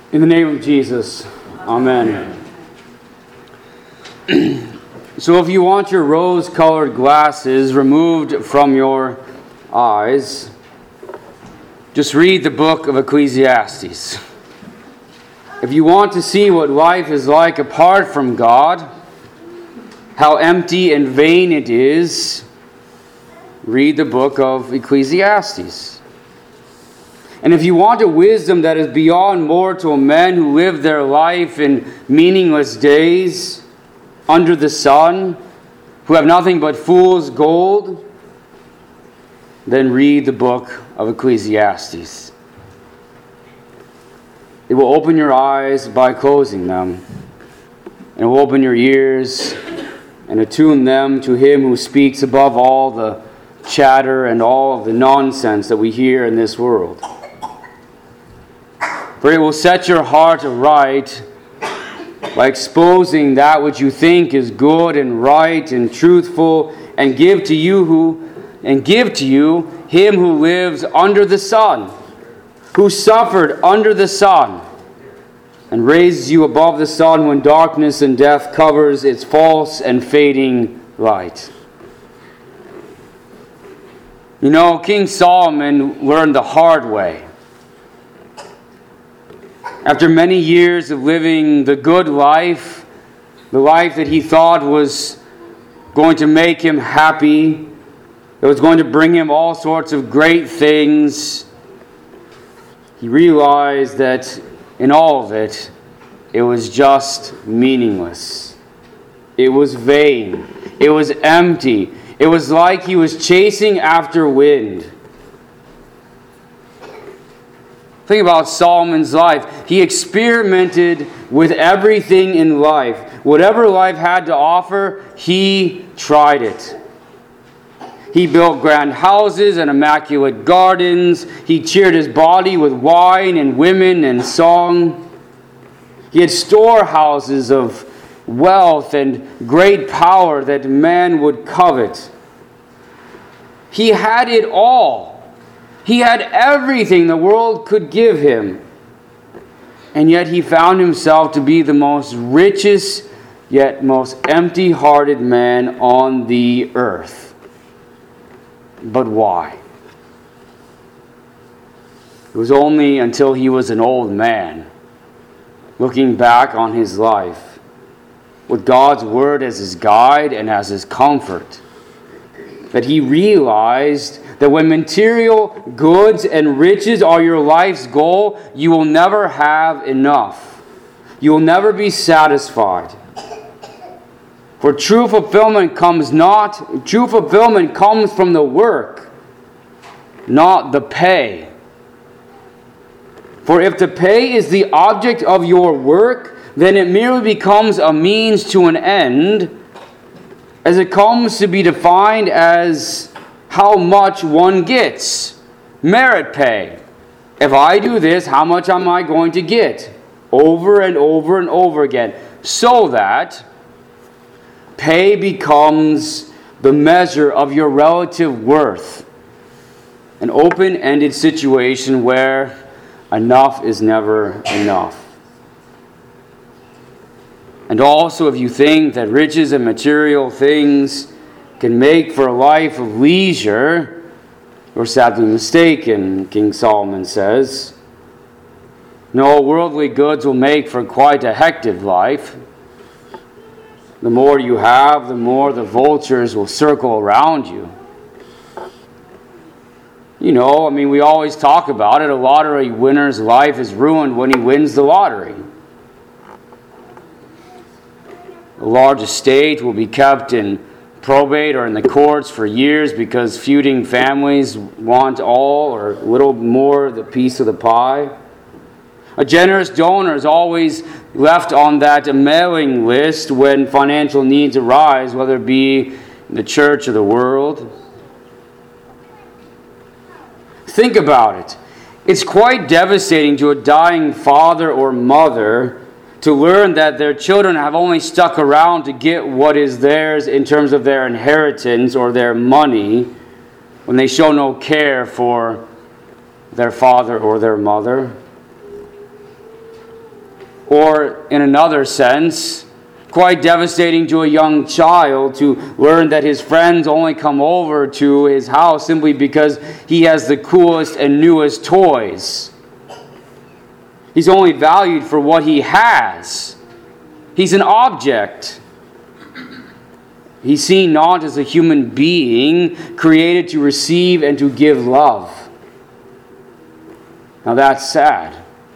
In the name of Jesus, amen. So if you want your rose-colored glasses removed from your eyes, just read the book of Ecclesiastes. If you want to see what life is like apart from God, how empty and vain it is, read the book of Ecclesiastes. And if you want a wisdom that is beyond mortal men who live their life in meaningless days under the sun, who have nothing but fool's gold, then read the book of Ecclesiastes. It will open your eyes by closing them, and it will open your ears and attune them to Him who speaks above all the chatter and all of the nonsense that we hear in this world. For it will set your heart aright by exposing that which you think is good and right and truthful, and give to you him who lives under the sun, who suffered under the sun, and raises you above the sun when darkness and death covers its false and fading light. You know, King Solomon learned the hard way. After many years of living the good life, the life that he thought was going to make him happy, that was going to bring him all sorts of great things, he realized that in all of it, it was just meaningless. It was vain. It was empty. It was like he was chasing after wind. Think about Solomon's life. He experimented with everything in life. Whatever life had to offer, he tried it. He built grand houses and immaculate gardens. He cheered his body with wine and women and song. He had storehouses of wealth and great power that man would covet. He had it all. He had everything the world could give him. And yet he found himself to be the most richest, yet most empty-hearted man on the earth. But why? It was only until he was an old man, looking back on his life, with God's Word as his guide and as his comfort, that he realized that when material goods and riches are your life's goal, you will never have enough. You will never be satisfied. For true fulfillment comes from the work, not the pay. For if the pay is the object of your work, then it merely becomes a means to an end, as it comes to be defined as how much one gets. Merit pay. If I do this, how much am I going to get? Over and over and over again. So that pay becomes the measure of your relative worth. An open-ended situation where enough is never enough. And also, if you think that riches and material things can make for a life of leisure, you're sadly mistaken, King Solomon says. No, worldly goods will make for quite a hectic life. The more you have, the more the vultures will circle around you. You know, we always talk about it. A lottery winner's life is ruined when he wins the lottery. A large estate will be kept in probate or in the courts for years because feuding families want all or little more the piece of the pie. A generous donor is always left on that mailing list when financial needs arise, whether it be in the church or the world. Think about it. It's quite devastating to a dying father or mother to learn that their children have only stuck around to get what is theirs in terms of their inheritance or their money when they show no care for their father or their mother. Or in another sense, quite devastating to a young child to learn that his friends only come over to his house simply because he has the coolest and newest toys. He's only valued for what he has. He's an object. He's seen not as a human being created to receive and to give love. Now that's sad.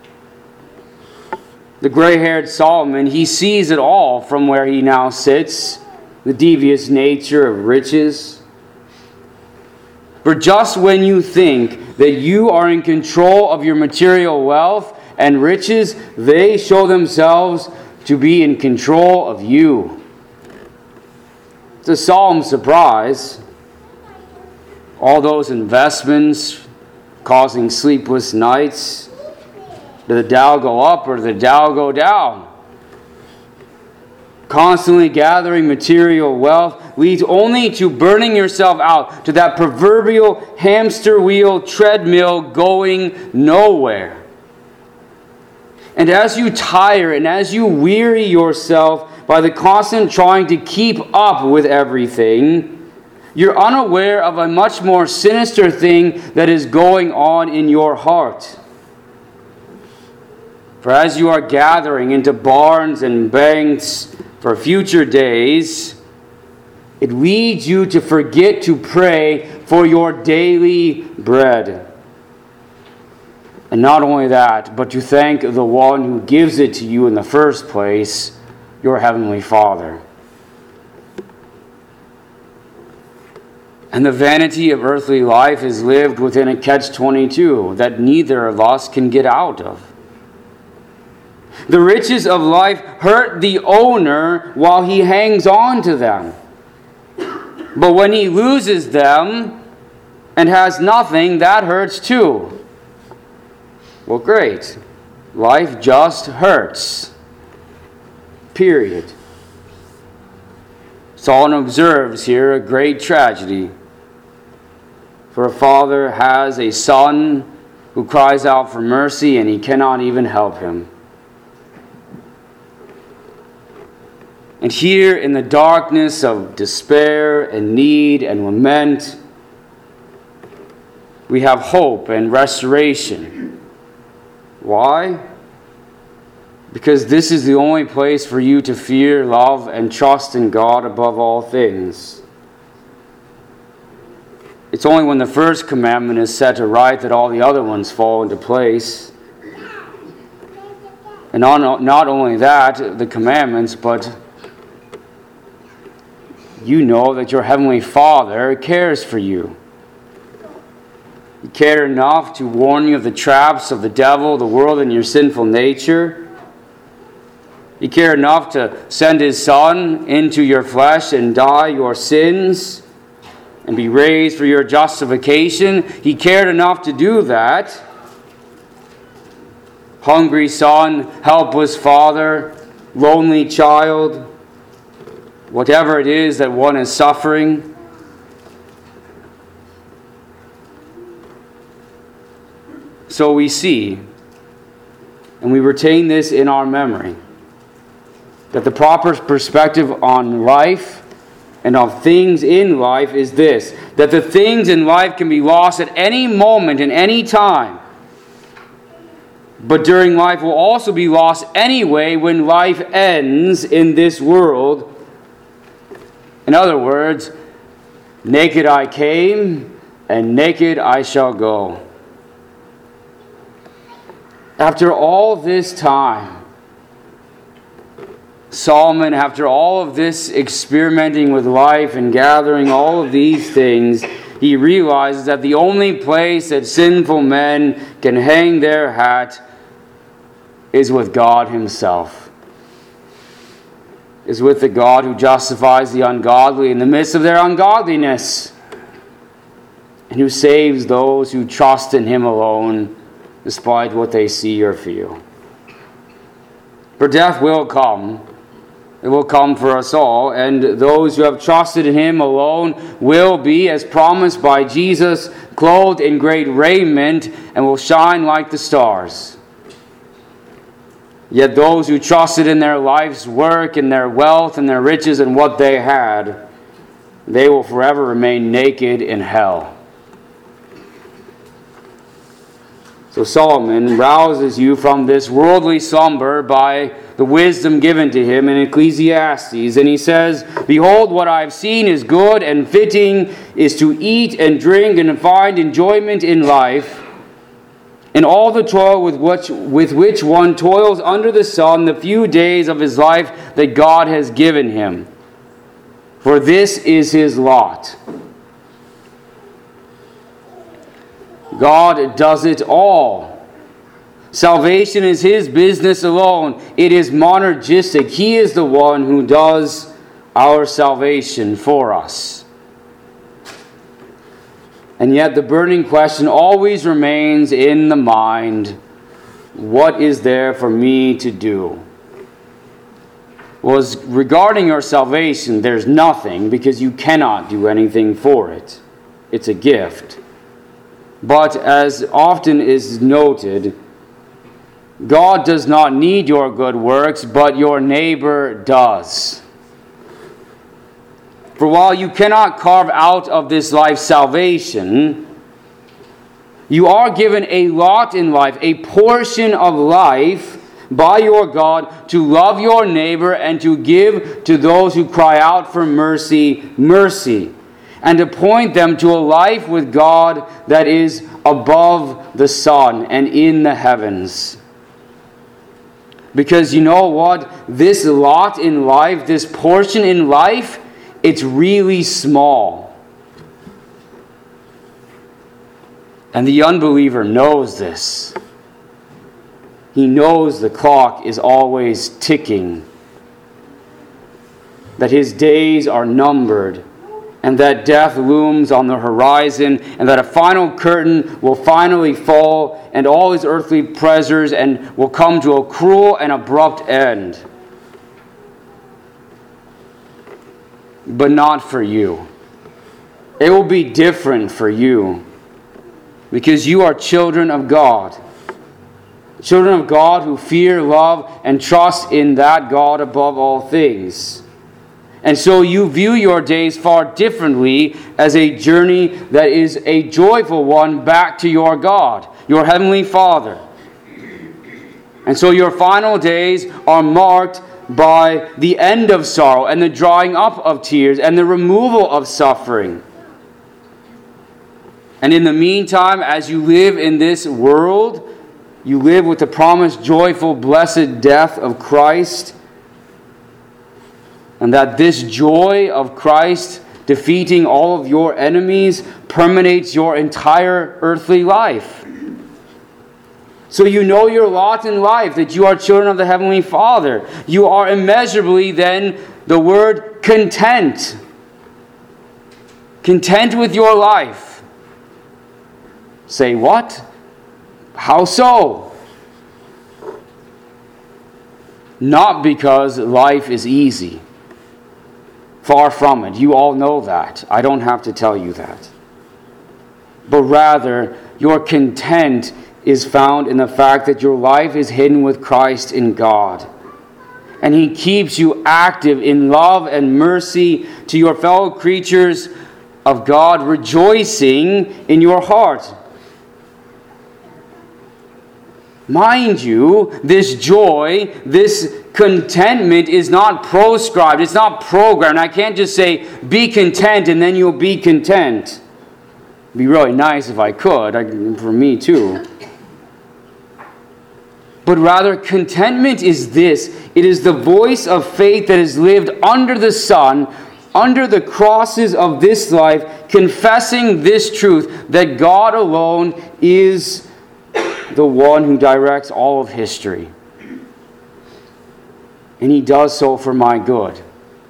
The gray-haired Solomon, he sees it all from where he now sits, the devious nature of riches. For just when you think that you are in control of your material wealth and riches, they show themselves to be in control of you. It's a solemn surprise. All those investments causing sleepless nights. Did the Dow go up or did the Dow go down? Constantly gathering material wealth leads only to burning yourself out, to that proverbial hamster wheel treadmill going nowhere. And as you tire and as you weary yourself by the constant trying to keep up with everything, you're unaware of a much more sinister thing that is going on in your heart. For as you are gathering into barns and banks for future days, it leads you to forget to pray for your daily bread. And not only that, but to thank the one who gives it to you in the first place, your Heavenly Father. And the vanity of earthly life is lived within a catch-22 that neither of us can get out of. The riches of life hurt the owner while he hangs on to them. But when he loses them and has nothing, that hurts too. Well, great. Life just hurts. Period. Solomon observes here a great tragedy. For a father has a son who cries out for mercy and he cannot even help him. And here in the darkness of despair and need and lament, we have hope and restoration. Why? Because this is the only place for you to fear, love, and trust in God above all things. It's only when the first commandment is set right that all the other ones fall into place. And not only that, the commandments, but you know that your Heavenly Father cares for you. He cared enough to warn you of the traps of the devil, the world, and your sinful nature. He cared enough to send His Son into your flesh and die your sins and be raised for your justification. He cared enough to do that. Hungry son, helpless father, lonely child, whatever it is that one is suffering. So we see, and we retain this in our memory, that the proper perspective on life and of things in life is this, that the things in life can be lost at any moment and any time. But during life will also be lost anyway when life ends in this world. In other words, naked I came, and naked I shall go. After all this time, Solomon, after all of this experimenting with life and gathering all of these things, he realizes that the only place that sinful men can hang their hat is with God Himself. Is with the God who justifies the ungodly in the midst of their ungodliness, and who saves those who trust in Him alone, despite what they see or feel. For death will come. It will come for us all, and those who have trusted in Him alone will be, as promised by Jesus, clothed in great raiment and will shine like the stars. Yet those who trusted in their life's work and their wealth and their riches and what they had, they will forever remain naked in hell. So Solomon rouses you from this worldly slumber by the wisdom given to him in Ecclesiastes. And he says, "Behold, what I have seen is good, and fitting is to eat and drink and find enjoyment in life, and all the toil with which one toils under the sun the few days of his life that God has given him. For this is his lot." God does it all. Salvation is his business alone. It is monergistic. He is the one who does our salvation for us. And yet the burning question always remains in the mind, what is there for me to do? Well, regarding your salvation, there's nothing, because you cannot do anything for it. It's a gift. But as often is noted, God does not need your good works, but your neighbor does. For while you cannot carve out of this life salvation, you are given a lot in life, a portion of life by your God to love your neighbor and to give to those who cry out for mercy, mercy, and to point them to a life with God that is above the sun and in the heavens. Because you know what? This lot in life, this portion in life, it's really small. And the unbeliever knows this. He knows the clock is always ticking, that his days are numbered, and that death looms on the horizon, and that a final curtain will finally fall, and all his earthly pleasures and will come to a cruel and abrupt end. But not for you. It will be different for you, because you are children of God. Children of God who fear, love, and trust in that God above all things. And so you view your days far differently as a journey that is a joyful one back to your God, your Heavenly Father. And so your final days are marked by the end of sorrow and the drying up of tears and the removal of suffering. And in the meantime, as you live in this world, you live with the promised joyful, blessed death of Christ. And that this joy of Christ defeating all of your enemies permeates your entire earthly life. So you know your lot in life, that you are children of the Heavenly Father. You are immeasurably then the word content. Content with your life. Say what? How so? Not because life is easy. Far from it. You all know that. I don't have to tell you that. But rather, your content is found in the fact that your life is hidden with Christ in God. And He keeps you active in love and mercy to your fellow creatures of God, rejoicing in your heart. Mind you, this joy, this contentment is not proscribed. It's not programmed. I can't just say, be content, and then you'll be content. It'd be really nice if I could, for me too. But rather, contentment is this. It is the voice of faith that is lived under the sun, under the crosses of this life, confessing this truth, that God alone is the one who directs all of history. And He does so for my good.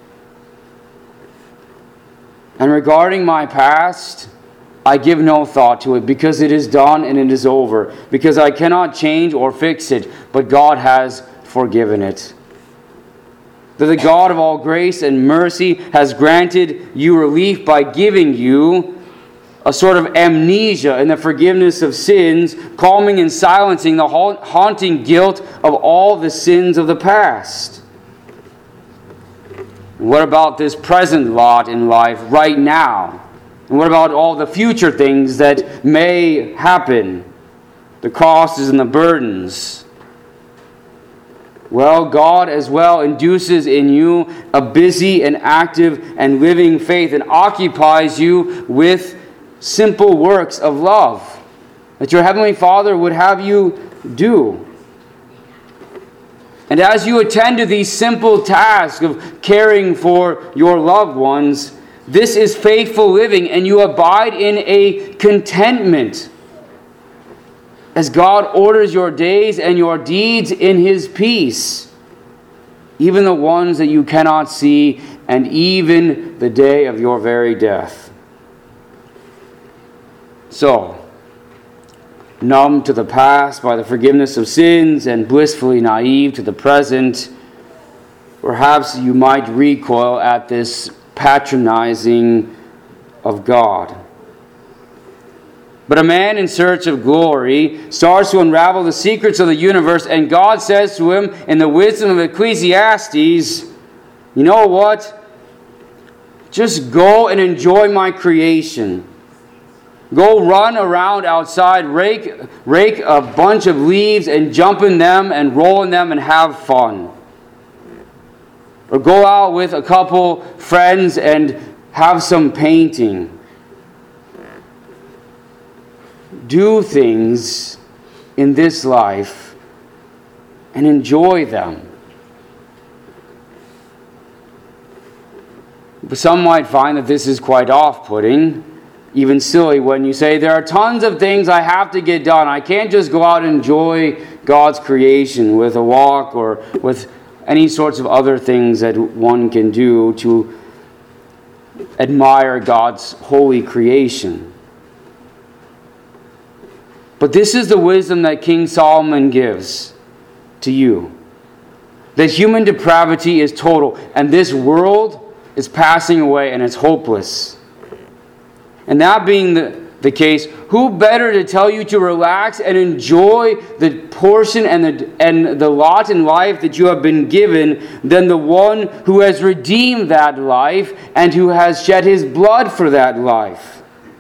And regarding my past, I give no thought to it, because it is done and it is over, because I cannot change or fix it, but God has forgiven it. That the God of all grace and mercy has granted you relief by giving you a sort of amnesia in the forgiveness of sins, calming and silencing the haunting guilt of all the sins of the past. What about this present lot in life right now? And what about all the future things that may happen? The costs and the burdens. Well, God as well induces in you a busy and active and living faith and occupies you with simple works of love that your Heavenly Father would have you do. And as you attend to these simple tasks of caring for your loved ones, this is faithful living, and you abide in a contentment as God orders your days and your deeds in His peace, even the ones that you cannot see, and even the day of your very death. So, numb to the past by the forgiveness of sins and blissfully naive to the present, perhaps you might recoil at this patronizing of God. But a man in search of glory starts to unravel the secrets of the universe, and God says to him in the wisdom of Ecclesiastes, you know what? Just go and enjoy my creation. Go run around outside, rake a bunch of leaves and jump in them and roll in them and have fun. Or go out with a couple friends and have some painting. Do things in this life and enjoy them. But some might find that this is quite off-putting, even silly, when you say, there are tons of things I have to get done. I can't just go out and enjoy God's creation with a walk or with any sorts of other things that one can do to admire God's holy creation. But this is the wisdom that King Solomon gives to you. That human depravity is total, and this world is passing away and it's hopeless. And that being the case, who better to tell you to relax and enjoy the portion and the lot in life that you have been given than the one who has redeemed that life and who has shed his blood for that life?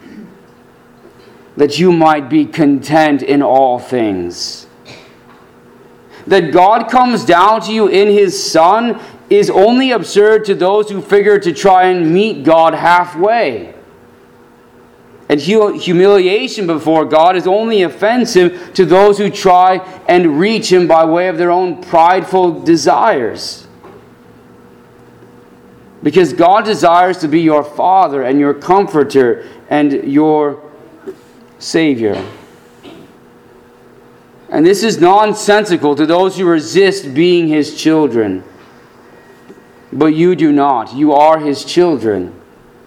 That you might be content in all things. That God comes down to you in His Son is only absurd to those who figure to try and meet God halfway. And humiliation before God is only offensive to those who try and reach Him by way of their own prideful desires. Because God desires to be your Father and your Comforter and your Savior. And this is nonsensical to those who resist being His children. But you do not. You are His children.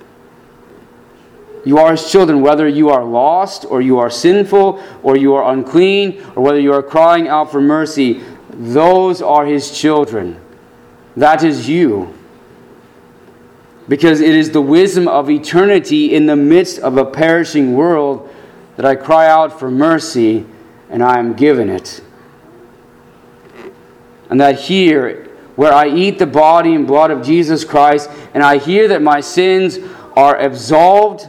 You are His children whether you are lost or you are sinful or you are unclean or whether you are crying out for mercy. Those are His children. That is you. Because it is the wisdom of eternity in the midst of a perishing world that I cry out for mercy, and I am given it. And that here, where I eat the body and blood of Jesus Christ, and I hear that my sins are absolved,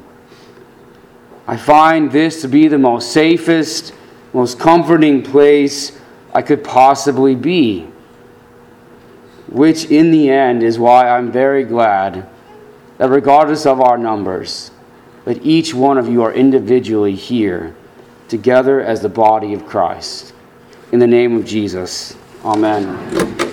I find this to be the most safest, most comforting place I could possibly be. Which in the end is why I'm very glad that regardless of our numbers, that each one of you are individually here, together as the body of Christ. In the name of Jesus, amen.